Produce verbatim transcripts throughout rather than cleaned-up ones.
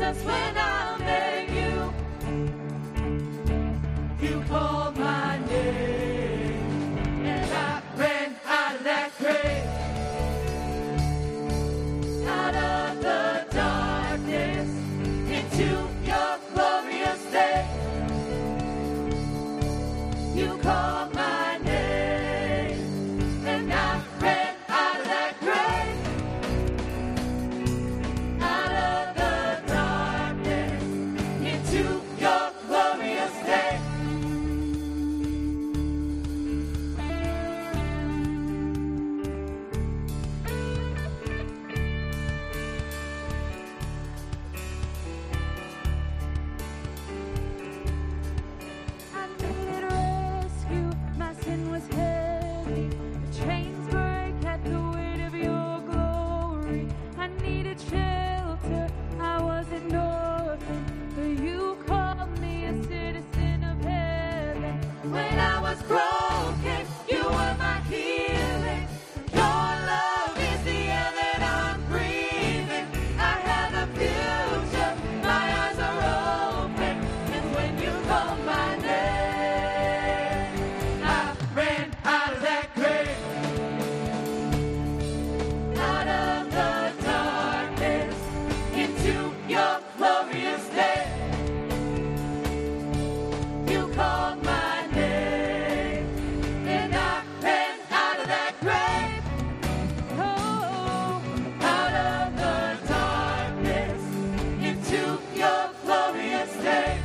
Jesus, when I met you, you called my name, and I ran out of that grave, out of the darkness, into your glorious day. You called my name, and I ran out of that grave, out of the darkness, into your glorious day. I needed rescue, my sin was heavy. The chains break at the weight of your glory. I needed shelter, I was an orphan, but you called me a citizen of heaven. When I was broken, you were my healing. Your love is the air that I'm breathing. I have a future, my eyes are open, and when you called my name, I ran out of that grave, out of the darkness, into your glorious day. You called my name, and I ran out of that grave, oh, out of the darkness, into your glorious day.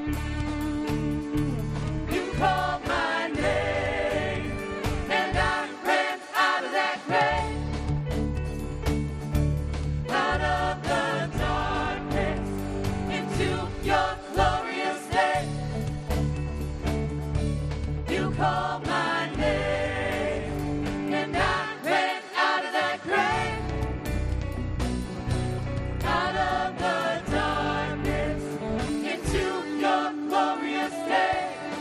You called my name, and I ran out of that grave, out of the darkness, into your glorious day. You called my name, and I ran out of that grave, out of the darkness, into your glorious day.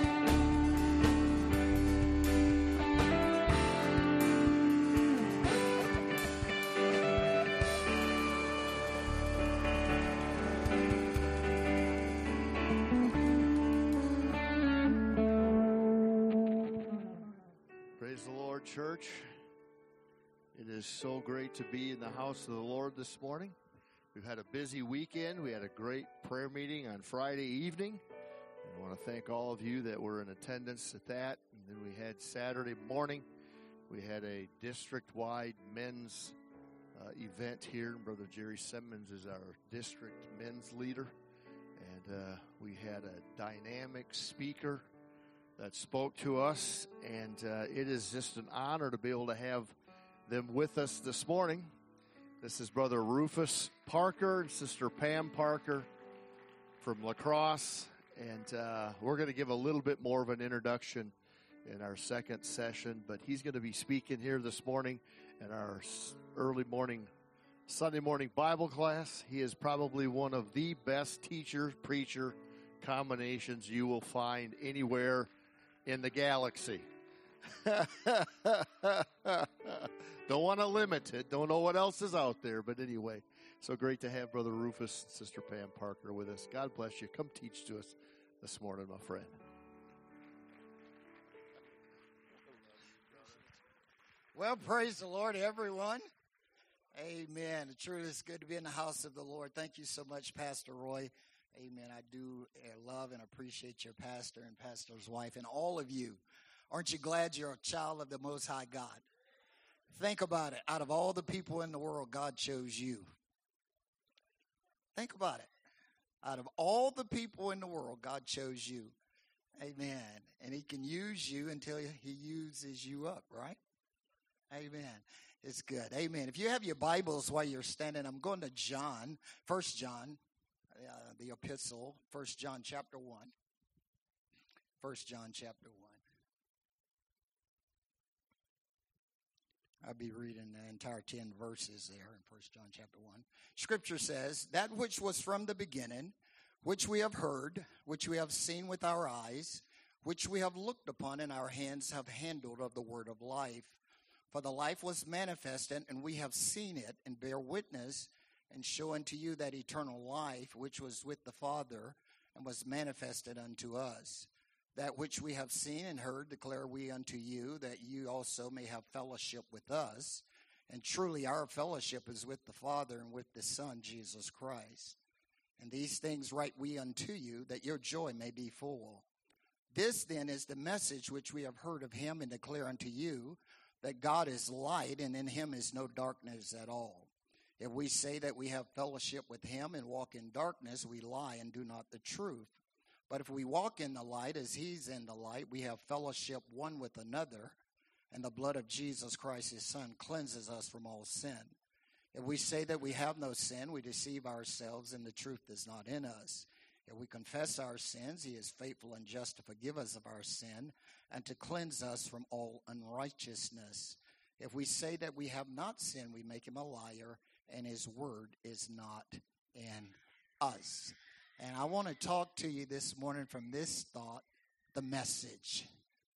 Praise the Lord, church. It is so great to be in the house of the Lord this morning. We've had a busy weekend. We had a great prayer meeting on Friday evening. I want to thank all of you that were in attendance at that. And then we had Saturday morning. We had a district-wide men's uh, event here. Brother Jerry Simmons is our district men's leader. And uh, we had a dynamic speaker that spoke to us, and uh, it is just an honor to be able to have them with us this morning. This is Brother Rufus Parker and Sister Pam Parker from La Crosse, and uh, we're going to give a little bit more of an introduction in our second session, but he's going to be speaking here this morning in our early morning, Sunday morning Bible class. He is probably one of the best teacher-preacher combinations you will find anywhere in the galaxy. Don't want to limit it. Don't know what else is out there. But anyway, so great to have Brother Rufus and Sister Pam Parker with us. God bless you. Come teach to us this morning, my friend. Well, praise the Lord, everyone. Amen. It truly is good to be in the house of the Lord. Thank you so much, Pastor Roy. Amen. I do love and appreciate your pastor and pastor's wife and all of you. Aren't you glad you're a child of the Most High God? Think about it. Out of all the people in the world, God chose you. Think about it. Out of all the people in the world, God chose you. Amen. And he can use you until he uses you up, right? Amen. It's good. Amen. If you have your Bibles while you're standing, I'm going to John, First John, uh, the epistle, First John chapter one. First John chapter one. I'll be reading the entire ten verses there in First John chapter one. Scripture says, that which was from the beginning, which we have heard, which we have seen with our eyes, which we have looked upon and our hands have handled of the word of life. For the life was manifested, and we have seen it and bear witness and show unto you that eternal life which was with the Father and was manifested unto us. That which we have seen and heard declare we unto you, that you also may have fellowship with us. And truly our fellowship is with the Father and with the Son, Jesus Christ. And these things write we unto you, that your joy may be full. This then is the message which we have heard of him and declare unto you, that God is light, and in him is no darkness at all. If we say that we have fellowship with him and walk in darkness, we lie and do not the truth. But if we walk in the light as he's in the light, we have fellowship one with another, and the blood of Jesus Christ, his Son, cleanses us from all sin. If we say that we have no sin, we deceive ourselves, and the truth is not in us. If we confess our sins, he is faithful and just to forgive us of our sin and to cleanse us from all unrighteousness. If we say that we have not sinned, we make him a liar, and his word is not in us. And I want to talk to you this morning from this thought, the message.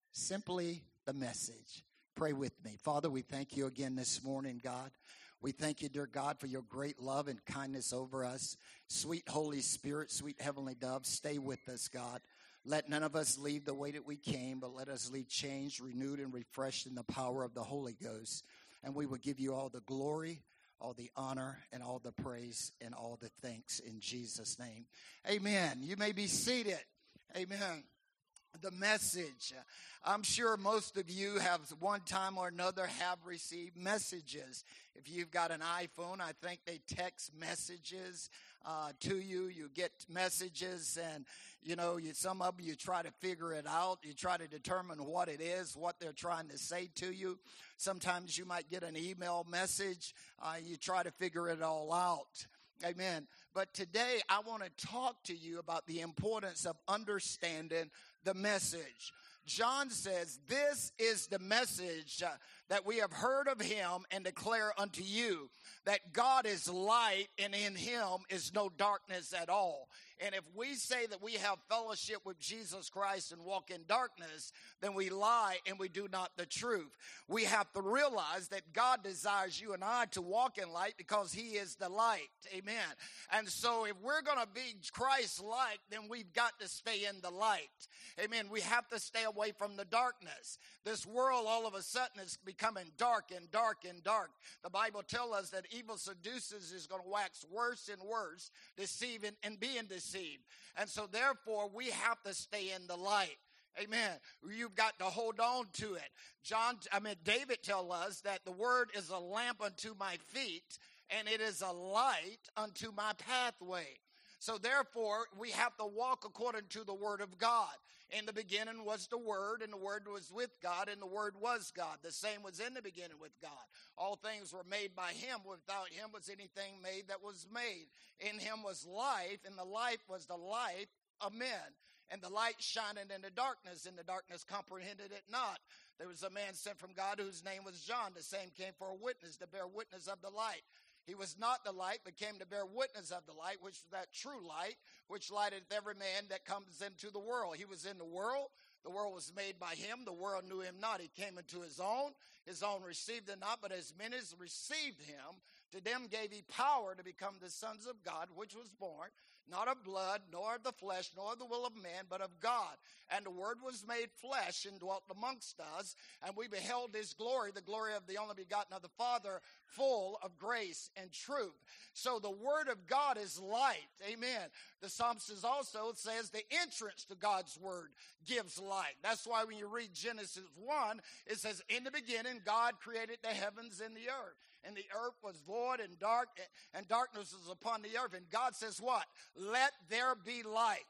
Simply the message. Pray with me. Father, we thank you again this morning, God. We thank you, dear God, for your great love and kindness over us. Sweet Holy Spirit, sweet Heavenly Dove, stay with us, God. Let none of us leave the way that we came, but let us leave changed, renewed, and refreshed in the power of the Holy Ghost. And we will give you all the glory, all the honor, and all the praise, and all the thanks in Jesus' name. Amen. You may be seated. Amen. The message. I'm sure most of you have one time or another have received messages. If you've got an iPhone, I think they text messages uh, to you. You get messages, and you know, you, some of you try to figure it out. You try to determine what it is, what they're trying to say to you. Sometimes you might get an email message. Uh, you try to figure it all out. Amen. But today I want to talk to you about the importance of understanding the message. John says, this is the message uh, that we have heard of him and declare unto you, that God is light and in him is no darkness at all. And if we say that we have fellowship with Jesus Christ and walk in darkness, then we lie and we do not the truth. We have to realize that God desires you and I to walk in light because he is the light. Amen. And so if we're going to be Christ-like, then we've got to stay in the light. Amen. We have to stay away from the darkness. This world all of a sudden is becoming dark and dark and dark. The Bible tells us that evil seducers is going to wax worse and worse, deceiving and being deceived. And so therefore we have to stay in the light. Amen. You've got to hold on to it. John, I mean, David tells us that the word is a lamp unto my feet and it is a light unto my pathway. So therefore, we have to walk according to the word of God. In the beginning was the word, and the word was with God, and the word was God. The same was in the beginning with God. All things were made by him. Without him was anything made that was made. In him was life, and the life was the light of men. And the light shining in the darkness, and the darkness comprehended it not. There was a man sent from God whose name was John. The same came for a witness, to bear witness of the light. He was not the light, but came to bear witness of the light, which is that true light, which lighteth every man that comes into the world. He was in the world. The world was made by him. The world knew him not. He came into his own. His own received him not, but as many as received him, to them gave he power to become the sons of God, which was born, not of blood, nor of the flesh, nor of the will of man, but of God. And the word was made flesh and dwelt amongst us, and we beheld his glory, the glory of the only begotten of the Father, full of grace and truth. So the word of God is light. Amen. The psalmist also says the entrance to God's word gives light. That's why when you read Genesis one, it says, in the beginning, God created the heavens and the earth. And the earth was void and dark, and darkness was upon the earth. And God says what? Let there be light.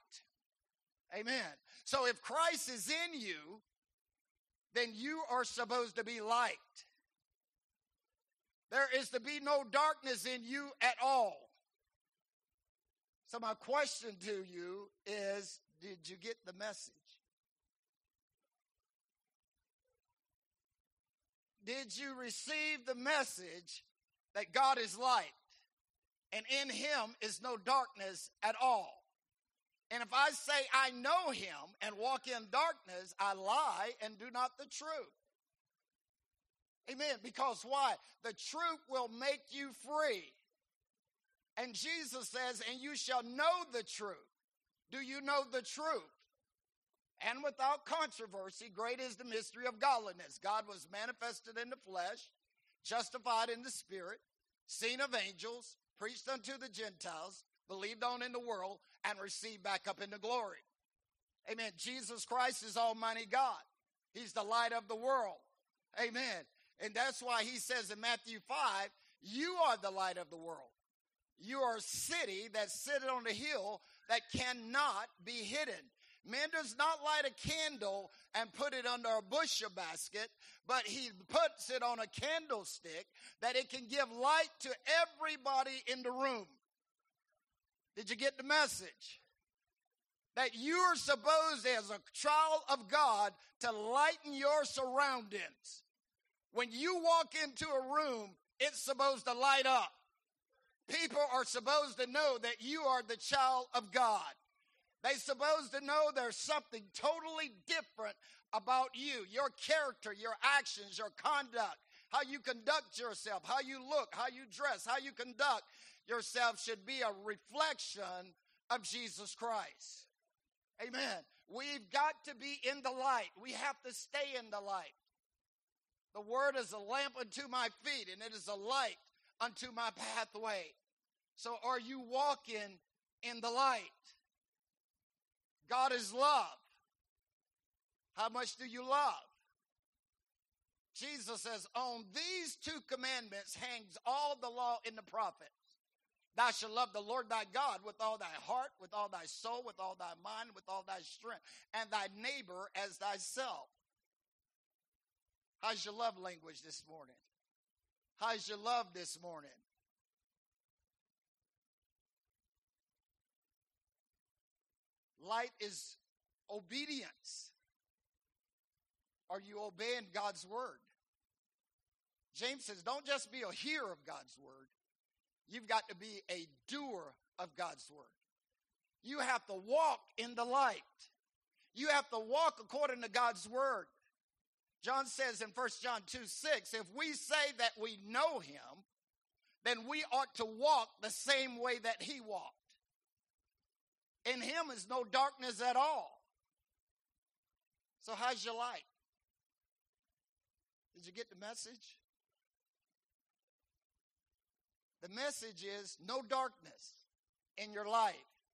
Amen. So if Christ is in you, then you are supposed to be light. There is to be no darkness in you at all. So my question to you is, did you get the message? Did you receive the message that God is light and in him is no darkness at all? And if I say I know him and walk in darkness, I lie and do not the truth. Amen. Because why? The truth will make you free. And Jesus says, and you shall know the truth. Do you know the truth? And without controversy, great is the mystery of godliness. God was manifested in the flesh, justified in the spirit, seen of angels, preached unto the Gentiles, believed on in the world, and received back up into glory. Amen. Jesus Christ is Almighty God. He's the light of the world. Amen. And that's why he says in Matthew five, you are the light of the world. You are a city that sitteth on a hill that cannot be hidden. Man does not light a candle and put it under a bushel basket, but he puts it on a candlestick that it can give light to everybody in the room. Did you get the message? That you are supposed, as a child of God, to lighten your surroundings. When you walk into a room, it's supposed to light up. People are supposed to know that you are the child of God. They're supposed to know there's something totally different about you, your character, your actions, your conduct, how you conduct yourself, how you look, how you dress, how you conduct yourself should be a reflection of Jesus Christ. Amen. We've got to be in the light. We have to stay in the light. The word is a lamp unto my feet, and it is a light unto my pathway. So are you walking in the light? God is love. How much do you love? Jesus says, on these two commandments hangs all the law and the prophets. Thou shalt love the Lord thy God with all thy heart, with all thy soul, with all thy mind, with all thy strength, and thy neighbor as thyself. How's your love language this morning? How's your love this morning? Light is obedience. Are you obeying God's word? James says, don't just be a hearer of God's word. You've got to be a doer of God's word. You have to walk in the light. You have to walk according to God's word. John says in First John two six, if we say that we know him, then we ought to walk the same way that he walked. In him is no darkness at all. So how's your light? Did you get the message? The message is no darkness in your life.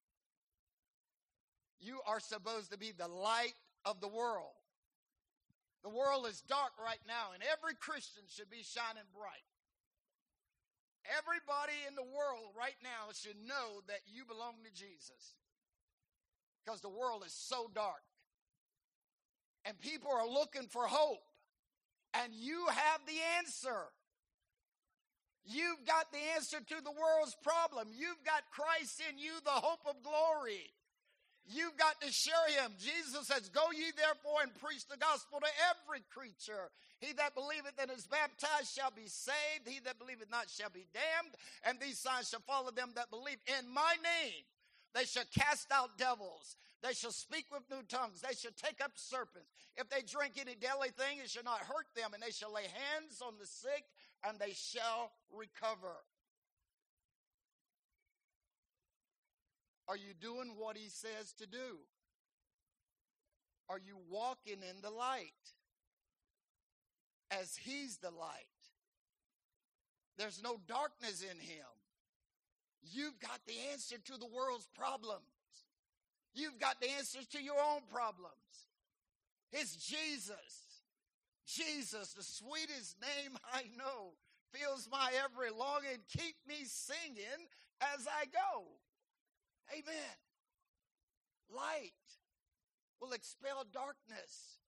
You are supposed to be the light of the world. The world is dark right now, and every Christian should be shining bright. Everybody in the world right now should know that you belong to Jesus, because the world is so dark. And people are looking for hope. And you have the answer. You've got the answer to the world's problem. You've got Christ in you, the hope of glory. You've got to share him. Jesus says, go ye therefore and preach the gospel to every creature. He that believeth and is baptized shall be saved. He that believeth not shall be damned. And these signs shall follow them that believe in my name. They shall cast out devils. They shall speak with new tongues. They shall take up serpents. If they drink any deadly thing, it shall not hurt them. And they shall lay hands on the sick, and they shall recover. Are you doing what he says to do? Are you walking in the light? As he's the light. There's no darkness in him. You've got the answer to the world's problems. You've got the answers to your own problems. It's Jesus. Jesus, the sweetest name I know, fills my every longing. Keep me singing as I go. Amen. Light will expel darkness.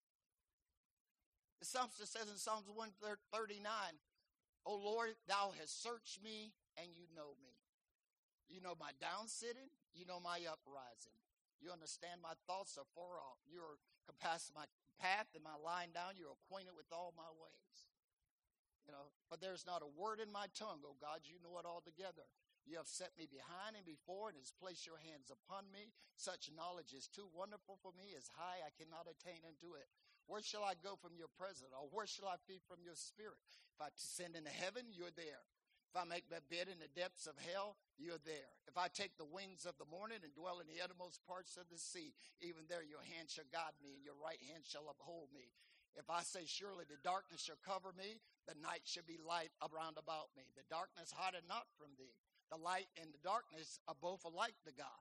The psalmist says in Psalms one thirty-nine, O Lord, thou hast searched me and you know me. You know my down sitting. You know my uprising. You understand my thoughts are far off. You are compassed my path and my lying down. You're acquainted with all my ways. You know, but there's not a word in my tongue, O God. You know it all together. You have set me behind and before and has placed your hands upon me. Such knowledge is too wonderful for me, as high I cannot attain unto it. Where shall I go from your presence? Or where shall I flee from your spirit? If I descend into heaven, you're there. If I make my bed in the depths of hell, you're there. If I take the wings of the morning and dwell in the uttermost parts of the sea, even there your hand shall guide me and your right hand shall uphold me. If I say, surely the darkness shall cover me, the night shall be light around about me. The darkness hideth not from thee. The light and the darkness are both alike to God.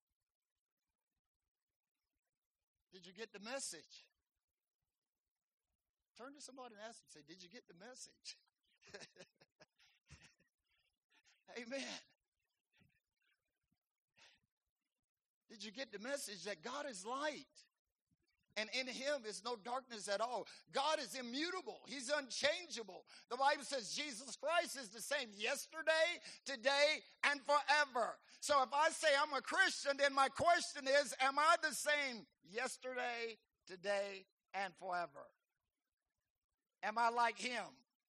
Did you get the message? Turn to somebody and ask them, say, did you get the message? Amen. Did you get the message that God is light? And in him is no darkness at all. God is immutable. He's unchangeable. The Bible says Jesus Christ is the same yesterday, today, and forever. So if I say I'm a Christian, then my question is, am I the same yesterday, today, and forever? Am I like him?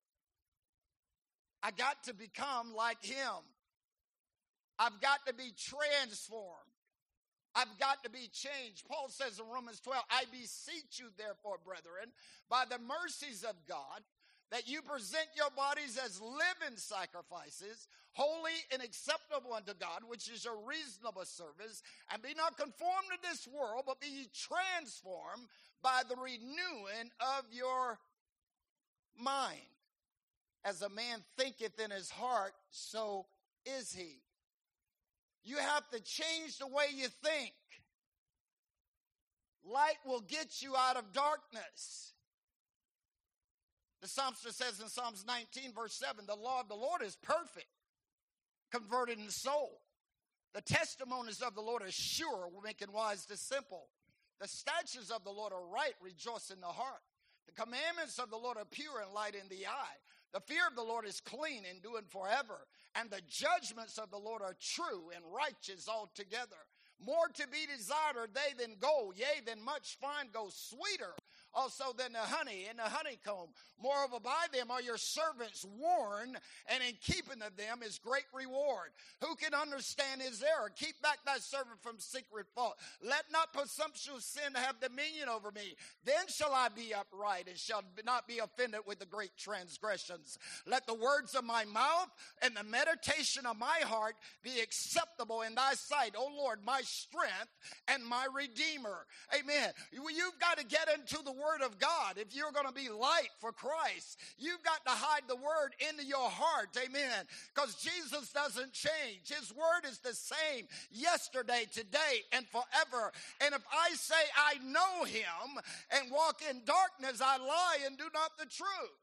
I got to become like him. I've got to be transformed. I've got to be changed. Paul says in Romans twelve, I beseech you therefore, brethren, by the mercies of God, that you present your bodies as living sacrifices, holy and acceptable unto God, which is your reasonable service, and be not conformed to this world, but be ye transformed by the renewing of your mind. As a man thinketh in his heart, so is he. You have to change the way you think. Light will get you out of darkness. The psalmist says in Psalms nineteen, verse seven, the law of the Lord is perfect, converting the soul. The testimonies of the Lord are sure, making wise the simple. The statutes of the Lord are right, rejoice in the heart. The commandments of the Lord are pure and light in the eye. The fear of the Lord is clean, enduring forever. And the judgments of the Lord are true and righteous altogether. More to be desired are they than gold, yea, than much fine gold, sweeter also than the honey and the honeycomb. Moreover, by them are your servants warned, and in keeping of them is great reward. Who can understand his error? Keep back thy servant from secret fault. Let not presumptuous sin have dominion over me. Then shall I be upright and shall not be offended with the great transgressions. Let the words of my mouth and the meditation of my heart be acceptable in thy sight, O Lord, my strength and my redeemer. Amen. You've got to get into the word of God. If you're going to be light for Christ, you've got to hide the word into your heart. Amen. Because Jesus doesn't change. His word is the same yesterday, today, and forever. And if I say I know him and walk in darkness, I lie and do not the truth.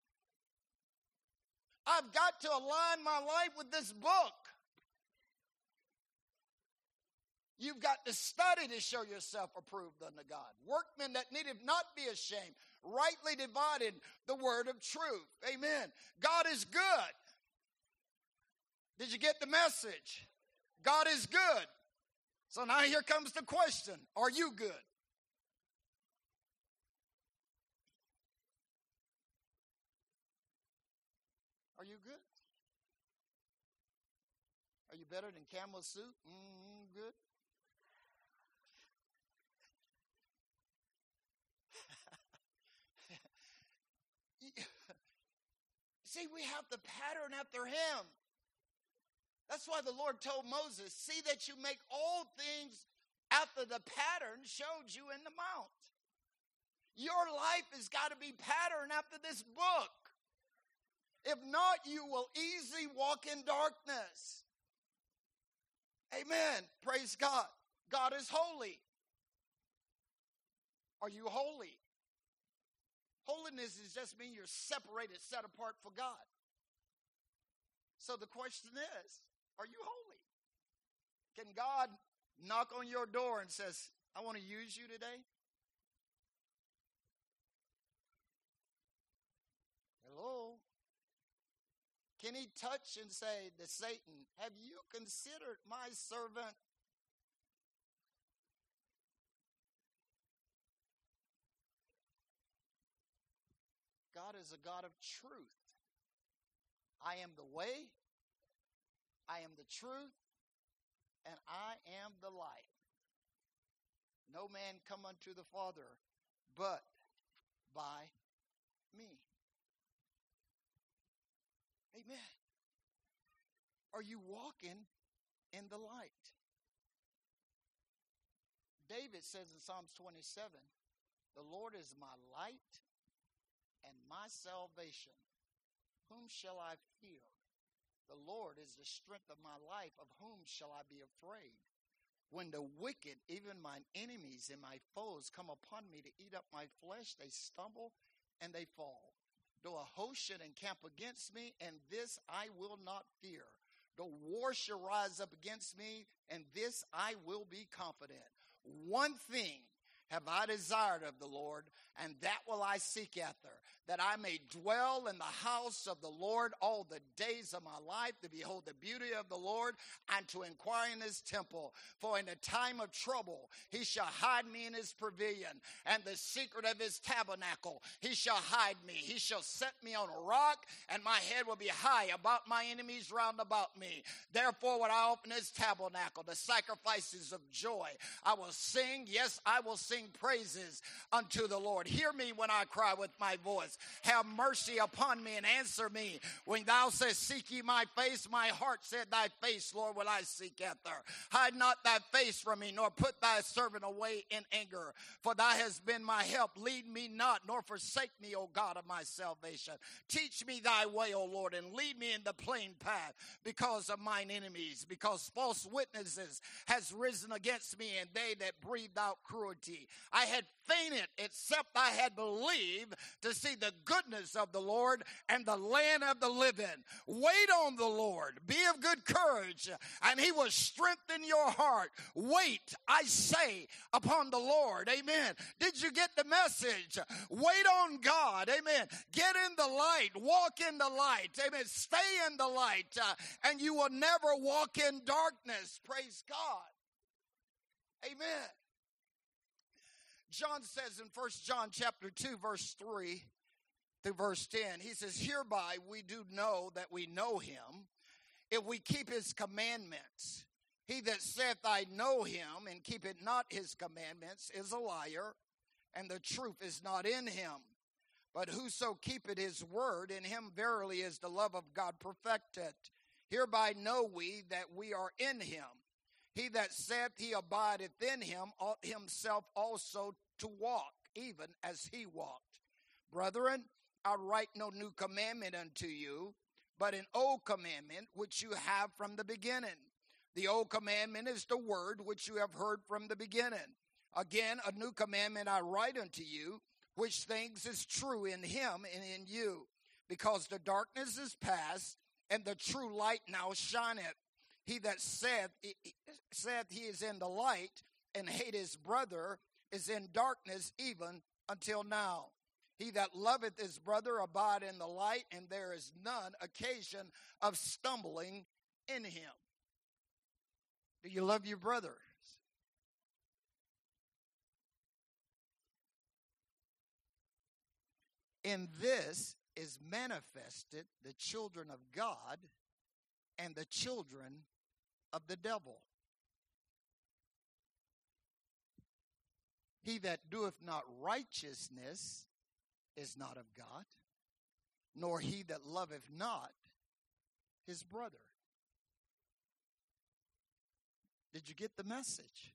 I've got to align my life with this book. You've got to study to show yourself approved unto God. Workmen that needeth not be ashamed, rightly dividing the word of truth. Amen. God is good. Did you get the message? God is good. So now here comes the question. Are you good? Are you good? Are you better than camel suit? Mm, good. See, we have to pattern after him. That's why the Lord told Moses, see that you make all things after the pattern showed you in the mount. Your life has got to be patterned after this book. If not, you will easily walk in darkness. Amen. Praise God. God is holy. Are you holy? Holiness is just mean you're separated, set apart for God. So the question is, are you holy? Can God knock on your door and says, I want to use you today? Hello? Can he touch and say to Satan, have you considered my servant? God is a God of truth. I am the way, I am the truth, and I am the light. No man come unto the Father but by me. Amen. Are you walking in the light? David says in Psalms twenty-seven, the Lord is my light and my salvation. Whom shall I fear? The Lord is the strength of my life. Of whom shall I be afraid? When the wicked, even mine enemies and my foes, come upon me to eat up my flesh, they stumble and they fall. Though a host should encamp against me, and this I will not fear. Though war shall rise up against me, and this I will be confident. One thing have I desired of the Lord, and that will I seek after, that I may dwell in the house of the Lord all the days of my life, to behold the beauty of the Lord, and to inquire in his temple. For in the time of trouble he shall hide me in his pavilion, and the secret of his tabernacle he shall hide me. He shall set me on a rock, and my head will be high about my enemies round about me. Therefore would I open his tabernacle, the sacrifices of joy. I will sing, yes, I will sing praises unto the Lord. Hear me when I cry with my voice. Have mercy upon me and answer me. When thou sayest, seek ye my face, my heart said, thy face, Lord, will I seek after. Hide not thy face from me, nor put thy servant away in anger. For thou hast been my help. Lead me not, nor forsake me, O God of my salvation. Teach me thy way, O Lord, and lead me in the plain path because of mine enemies, because false witnesses has risen against me, and they that breathed out cruelty. I had fainted except I had believed to see the goodness of the Lord and the land of the living. Wait on the Lord. Be of good courage, and he will strengthen your heart. Wait, I say, upon the Lord. Amen. Did you get the message? Wait on God. Amen. Get in the light. Walk in the light. Amen. Stay in the light, uh, and you will never walk in darkness. Praise God. Amen. John says in First John chapter two, verse three through verse ten, he says, hereby we do know that we know him, if we keep his commandments. He that saith, I know him, and keepeth not his commandments, is a liar, and the truth is not in him. But whoso keepeth his word, in him verily is the love of God perfected. Hereby know we that we are in him. He that saith he abideth in him ought himself also to walk, even as he walked. Brethren, I write no new commandment unto you, but an old commandment which you have from the beginning. The old commandment is the word which you have heard from the beginning. Again, a new commandment I write unto you, which things is true in him and in you, because the darkness is past, and the true light now shineth. He that saith, saith he is in the light, and hate his brother, is in darkness even until now. He that loveth his brother abide in the light, and there is none occasion of stumbling in him. Do you love your brothers? In this is manifested the children of God and the children of the devil. He that doeth not righteousness is not of God, nor he that loveth not his brother. Did you get the message?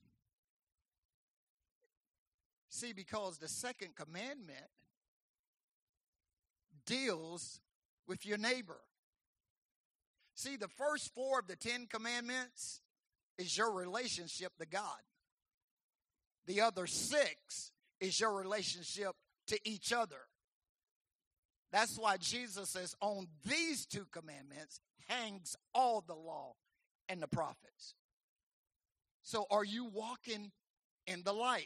See, because the second commandment deals with your neighbor. See, the first four of the Ten Commandments is your relationship to God. The other six is your relationship to each other. That's why Jesus says, on these two commandments hangs all the law and the prophets. So are you walking in the light?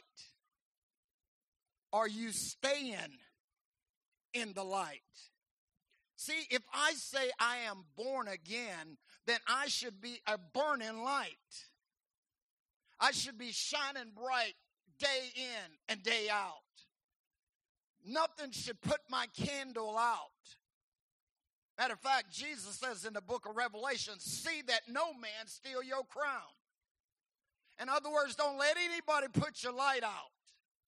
Are you staying in the light? See, if I say I am born again, then I should be a burning light. I should be shining bright day in and day out. Nothing should put my candle out. Matter of fact, Jesus says in the book of Revelation, see that no man steal your crown. In other words, don't let anybody put your light out.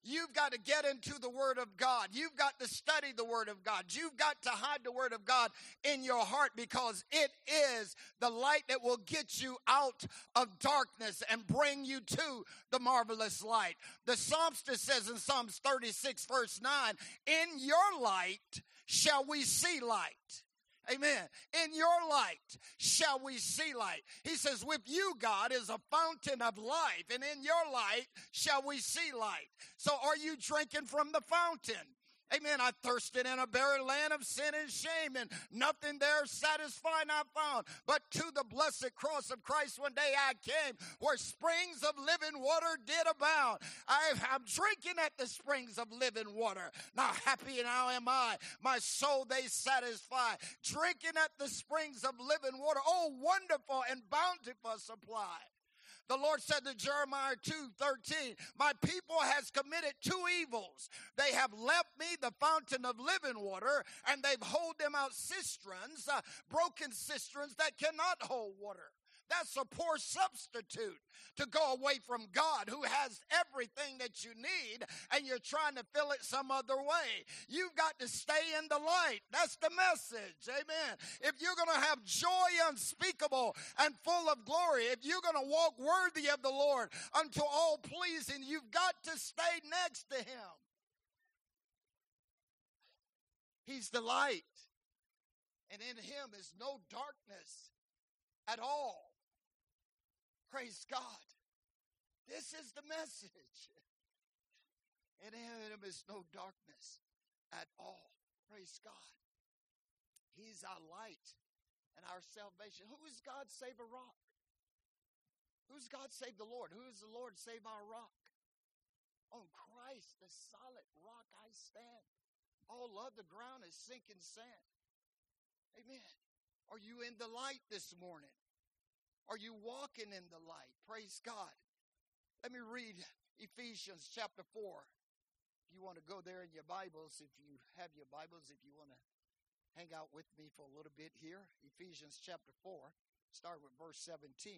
You've got to get into the Word of God. You've got to study the Word of God. You've got to hide the Word of God in your heart, because it is the light that will get you out of darkness and bring you to the marvelous light. The psalmist says in Psalms thirty-six, verse nine, in your light shall we see light. Amen. In your light shall we see light. He says, with you, God, is a fountain of life, and in your light shall we see light. So are you drinking from the fountain? Amen. I thirsted in a barren land of sin and shame, and nothing there satisfying I found. But to the blessed cross of Christ one day I came, where springs of living water did abound. I, I'm drinking at the springs of living water. Now happy now am I, my soul they satisfy. Drinking at the springs of living water. Oh, wonderful and bountiful supply. The Lord said to Jeremiah two thirteen, my people has committed two evils. They have left me the fountain of living water, and they've holed them out cisterns, uh, broken cisterns that cannot hold water. That's a poor substitute to go away from God, who has everything that you need, and you're trying to fill it some other way. You've got to stay in the light. That's the message. Amen. If you're going to have joy unspeakable and full of glory, if you're going to walk worthy of the Lord unto all pleasing, you've got to stay next to him. He's the light, and in him is no darkness at all. Praise God. This is the message. And in him is no darkness at all. Praise God. He's our light and our salvation. Who is God save a rock? Who's God save the Lord? Who is the Lord save our rock? On Christ, the solid rock I stand. All other ground is sinking sand. Amen. Are you in the light this morning? Are you walking in the light? Praise God. Let me read Ephesians chapter four. If you want to go there in your Bibles, if you have your Bibles, if you want to hang out with me for a little bit here. Ephesians chapter four, start with verse seventeen.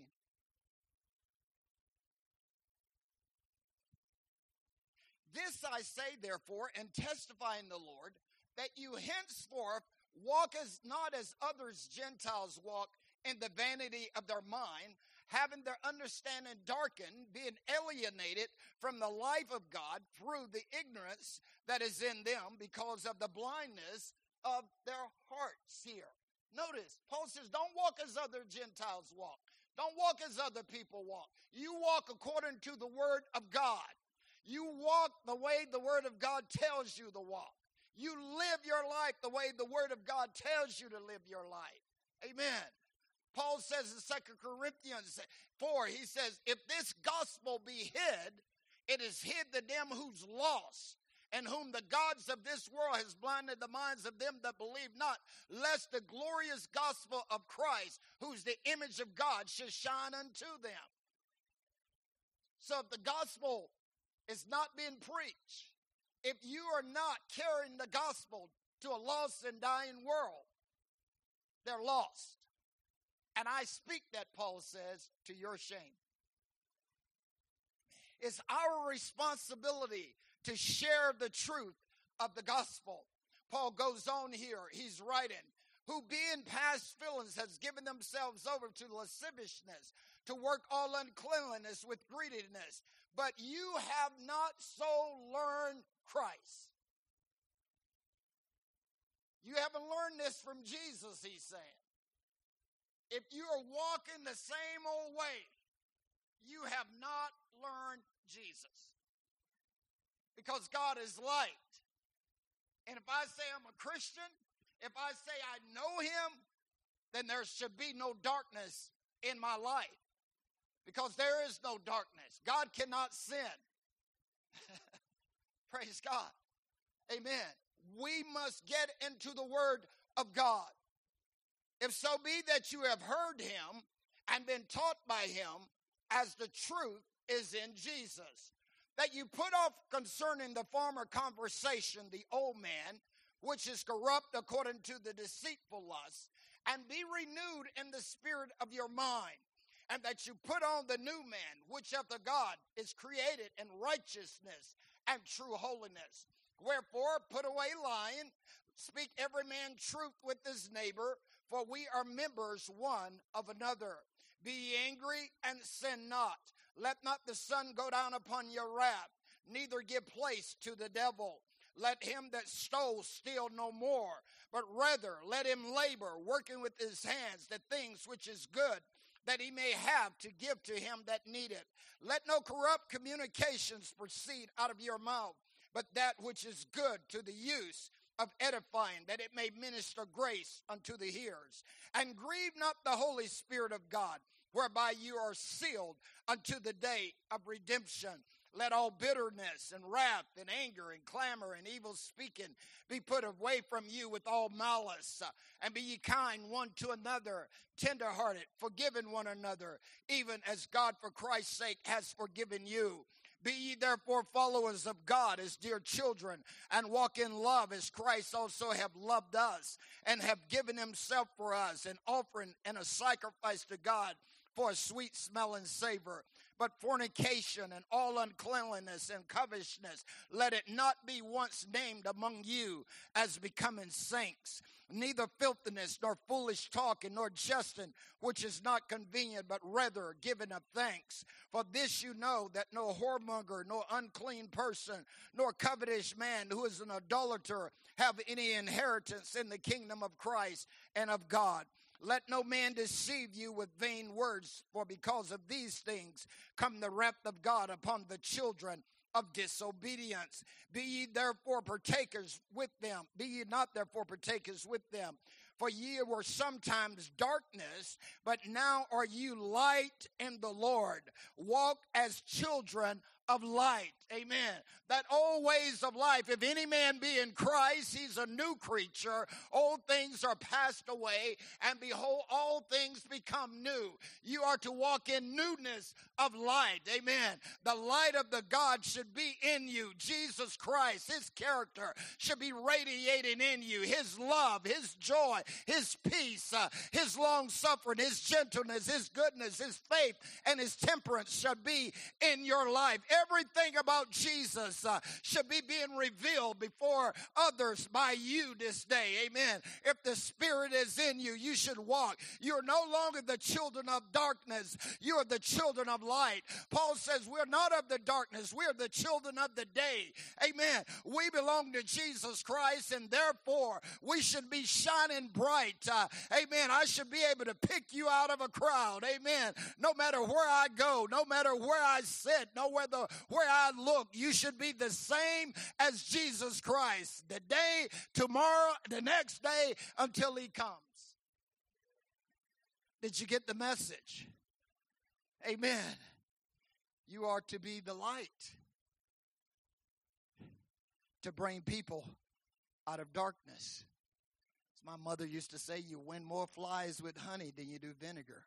This I say, therefore, and testify in the Lord, that you henceforth walk as not as others Gentiles walk, in the vanity of their mind, having their understanding darkened, being alienated from the life of God through the ignorance that is in them because of the blindness of their hearts here. Notice, Paul says, don't walk as other Gentiles walk. Don't walk as other people walk. You walk according to the word of God. You walk the way the word of God tells you to walk. You live your life the way the word of God tells you to live your life. Amen. Paul says in Second Corinthians four, he says, if this gospel be hid, it is hid to them who's lost, and whom the gods of this world has blinded the minds of them that believe not, lest the glorious gospel of Christ, who's the image of God, should shine unto them. So if the gospel is not being preached, if you are not carrying the gospel to a lost and dying world, they're lost. And I speak that, Paul says, to your shame. It's our responsibility to share the truth of the gospel. Paul goes on here, he's writing, who being past feelings has given themselves over to lasciviousness, to work all uncleanliness with greediness. But you have not so learned Christ. You haven't learned this from Jesus, he's saying. If you are walking the same old way, you have not learned Jesus. Because God is light. And if I say I'm a Christian, if I say I know him, then there should be no darkness in my life. Because there is no darkness. God cannot sin. Praise God. Amen. We must get into the word of God. If so be that you have heard him and been taught by him, as the truth is in Jesus, that you put off concerning the former conversation the old man, which is corrupt according to the deceitful lust, and be renewed in the spirit of your mind, and that you put on the new man, which of the God is created in righteousness and true holiness. Wherefore, put away lying, speak every man truth with his neighbor, for we are members one of another. Be ye angry and sin not. Let not the sun go down upon your wrath, neither give place to the devil. Let him that stole steal no more, but rather let him labor, working with his hands the things which is good, that he may have to give to him that needeth. Let no corrupt communications proceed out of your mouth, but that which is good to the use of edifying, that it may minister grace unto the hearers. And grieve not the Holy Spirit of God, whereby you are sealed unto the day of redemption. Let all bitterness and wrath and anger and clamor and evil speaking be put away from you with all malice. And be ye kind one to another, tenderhearted, forgiving one another, even as God for Christ's sake has forgiven you. Be ye therefore followers of God as dear children, and walk in love as Christ also have loved us, and have given himself for us, an offering and a sacrifice to God for a sweet smelling savor. But fornication and all uncleanliness and covetousness, let it not be once named among you as becoming saints. Neither filthiness, nor foolish talking, nor jesting, which is not convenient, but rather giving of thanks. For this you know, that no whoremonger, nor unclean person, nor covetous man who is an idolater have any inheritance in the kingdom of Christ and of God. Let no man deceive you with vain words, for because of these things come the wrath of God upon the children of disobedience. Be ye therefore partakers with them. Be ye not therefore partakers with them. For ye were sometimes darkness, but now are you light in the Lord. Walk as children of light. Amen. That old ways of life, if any man be in Christ, he's a new creature. Old things are passed away, and behold, all things become new. You are to walk in newness of light. Amen. The light of the God should be in you. Jesus Christ, his character should be radiating in you. His love, his joy, his peace, uh, his long suffering, his gentleness, his goodness, his faith, and his temperance should be in your life. Everything about Jesus uh, should be being revealed before others by you this day. Amen. If the Spirit is in you, you should walk. You're no longer the children of darkness. You are the children of light. Paul says we're not of the darkness. We are the children of the day. Amen. We belong to Jesus Christ, and therefore we should be shining bright. Uh, amen. I should be able to pick you out of a crowd. Amen. No matter where I go, no matter where I sit, no matter where I look, you should be the same as Jesus Christ. The day, tomorrow, the next day, until he comes. Did you get the message? Amen. You are to be the light, to bring people out of darkness. As my mother used to say, you win more flies with honey than you do vinegar.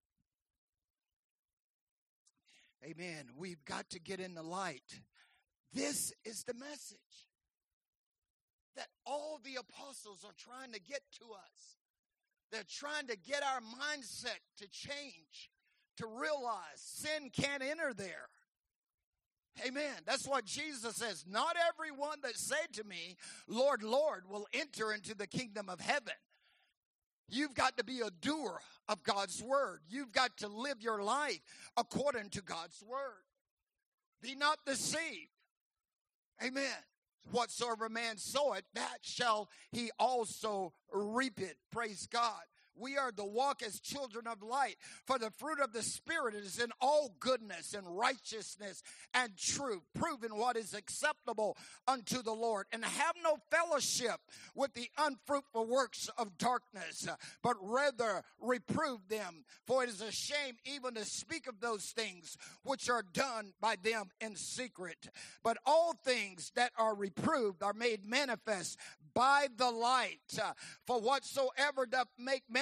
Amen. We've got to get in the light. This is the message that all the apostles are trying to get to us. They're trying to get our mindset to change, to realize sin can't enter there. Amen. That's what Jesus says. Not everyone that said to me, Lord, Lord, will enter into the kingdom of heaven. You've got to be a doer of God's word. You've got to live your life according to God's word. Be not deceived. Amen. Whatsoever man soweth, that shall he also reap it. Praise God. We are to walk as children of light. For the fruit of the Spirit is in all goodness and righteousness and truth, proving what is acceptable unto the Lord. And have no fellowship with the unfruitful works of darkness, but rather reprove them. For it is a shame even to speak of those things which are done by them in secret. But all things that are reproved are made manifest by the light. For whatsoever doth make manifest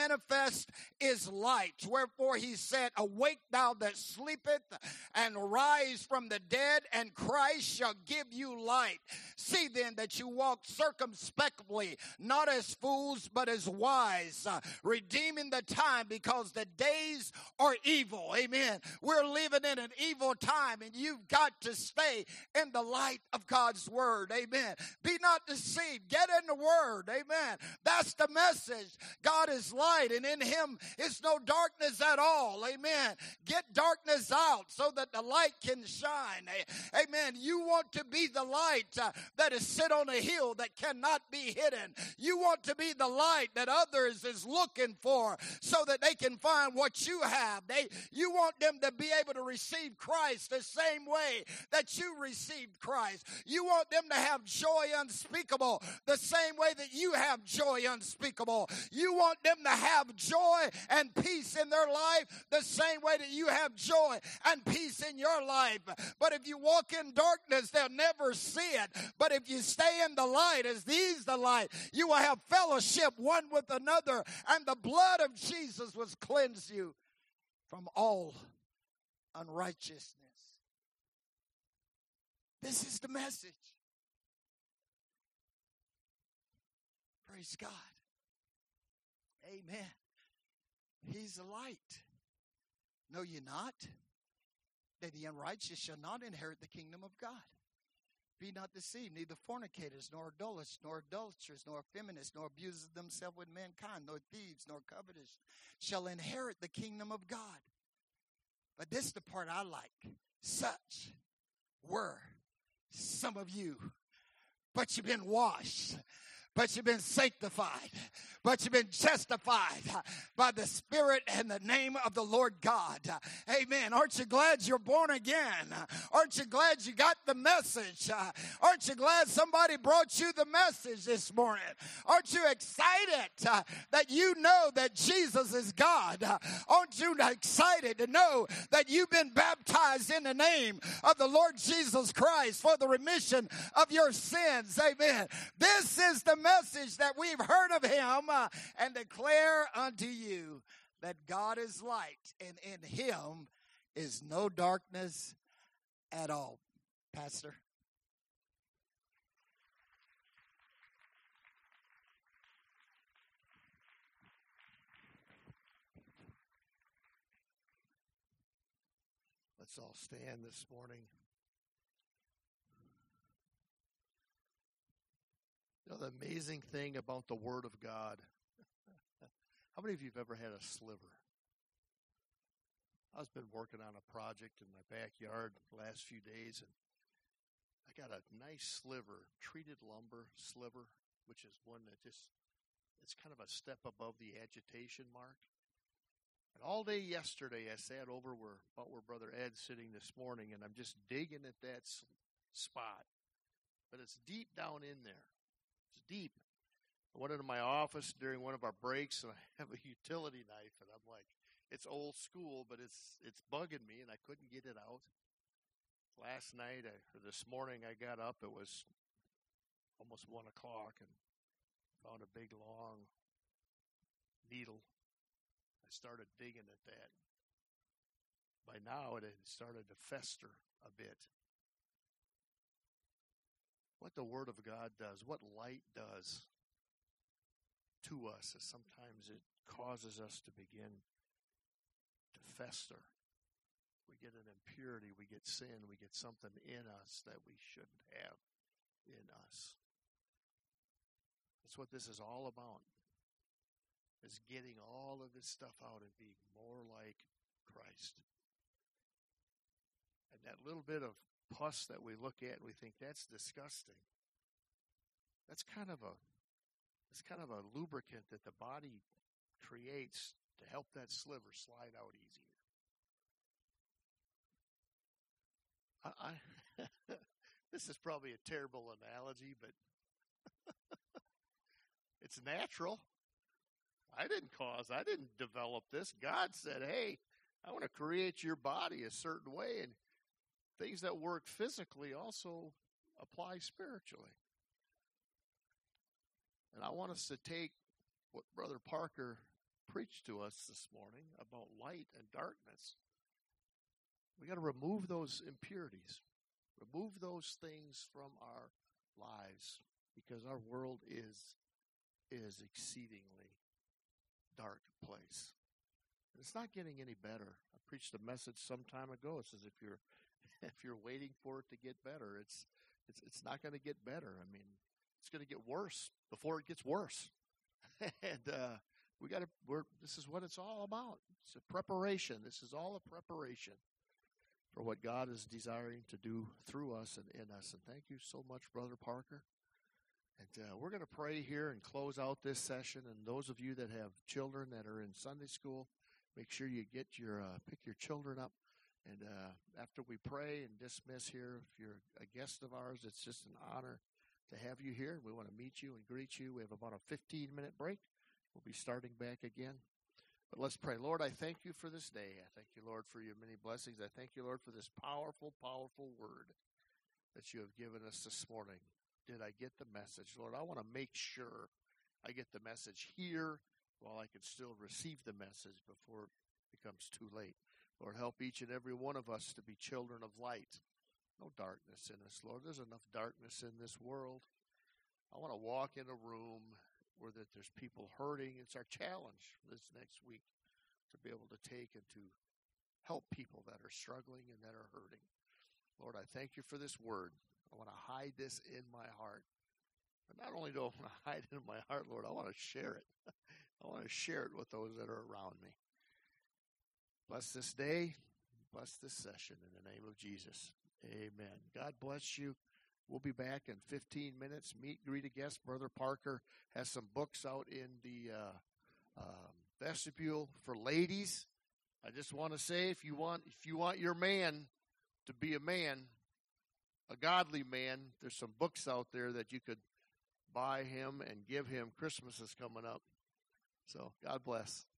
manifest is light. Wherefore he said, awake thou that sleepeth, and rise from the dead, and Christ shall give you light. See then that you walk circumspectly, not as fools, but as wise, uh, redeeming the time, because the days are evil. Amen. We're living in an evil time, and you've got to stay in the light of God's word. Amen. Be not deceived. Get in the word. Amen. That's the message. God is light, and in him is no darkness at all. Amen. Get darkness out so that the light can shine. Amen. You want to be the light uh, that is set on a hill that cannot be hidden. You want to be the light that others is looking for so that they can find what you have. They, you want them to be able to receive Christ the same way that you received Christ. You want them to have joy unspeakable the same way that you have joy unspeakable. You want them to have joy and peace in their life the same way that you have joy and peace in your life. But if you walk in darkness, they'll never see it. But if you stay in the light, as these the light, you will have fellowship one with another, and the blood of Jesus will cleanse you from all unrighteousness. This is the message. Praise God. Amen. He's the light. Know ye not that the unrighteous shall not inherit the kingdom of God? Be not deceived, neither fornicators, nor idolaters, nor adulterers, nor effeminates, nor abusers themselves with mankind, nor thieves, nor covetous shall inherit the kingdom of God. But this is the part I like. Such were some of you, but you've been washed, but you've been sanctified, but you've been justified by the Spirit and the name of the Lord God. Amen. Aren't you glad you're born again? Aren't you glad you got the message? Aren't you glad somebody brought you the message this morning? Aren't you excited uh, that you know that Jesus is God? Uh, aren't you excited to know that you've been baptized in the name of the Lord Jesus Christ for the remission of your sins? Amen. This is the message that we've heard of him, uh, and declare unto you that God is light, and in him is no darkness at all. Pastor. Let's all stand this morning. You know, the amazing thing about the Word of God, how many of you have ever had a sliver? I've been working on a project in my backyard the last few days, and I got a nice sliver, treated lumber sliver, which is one that just, it's kind of a step above the agitation mark. And all day yesterday, I sat over where, about where Brother Ed's sitting this morning, and I'm just digging at that spot. But it's deep down in there. It's deep. I went into my office during one of our breaks, and I have a utility knife, and I'm like, it's old school, but it's it's bugging me, and I couldn't get it out. Last night, I, or this morning, I got up. It was almost one o'clock, and found a big, long needle. I started digging at that. By now, it had started to fester a bit. What the Word of God does, what light does to us, is sometimes it causes us to begin to fester. We get an impurity, we get sin, we get something in us that we shouldn't have in us. That's what this is all about, is getting all of this stuff out and being more like Christ. And that little bit of pus that we look at and we think that's disgusting, that's kind of a it's kind of a lubricant that the body creates to help that sliver slide out easier. I, I this is probably a terrible analogy, but it's natural. I didn't cause, I didn't develop this. God said, hey, I want to create your body a certain way, and things that work physically also apply spiritually. And I want us to take what Brother Parker preached to us this morning about light and darkness. We got to remove those impurities, remove those things from our lives, because our world is is exceedingly dark place. And it's not getting any better. I preached a message some time ago. It says if you're if you're waiting for it to get better, it's it's it's not going to get better. I mean, it's going to get worse before it gets worse. and uh, we got to. We're this is what it's all about. It's a preparation. This is all a preparation for what God is desiring to do through us and in us. And thank you so much, Brother Parker. And uh, we're going to pray here and close out this session. And those of you that have children that are in Sunday school, make sure you get your uh, pick your children up. And uh, after we pray and dismiss here, if you're a guest of ours, it's just an honor to have you here. We want to meet you and greet you. We have about a fifteen-minute break. We'll be starting back again. But let's pray. Lord, I thank you for this day. I thank you, Lord, for your many blessings. I thank you, Lord, for this powerful, powerful word that you have given us this morning. Did I get the message? Lord, I want to make sure I get the message here while I can still receive the message before it becomes too late. Lord, help each and every one of us to be children of light. No darkness in us, Lord. There's enough darkness in this world. I want to walk in a room where that there's people hurting. It's our challenge this next week to be able to take and to help people that are struggling and that are hurting. Lord, I thank you for this word. I want to hide this in my heart. But not only do I want to hide it in my heart, Lord, I want to share it. I want to share it with those that are around me. Bless this day. Bless this session in the name of Jesus. Amen. God bless you. We'll be back in fifteen minutes. Meet, greet a guest. Brother Parker has some books out in the uh, um, vestibule for ladies. I just want to say, if you want, if you want your man to be a man, a godly man, there's some books out there that you could buy him and give him. Christmas is coming up. So God bless.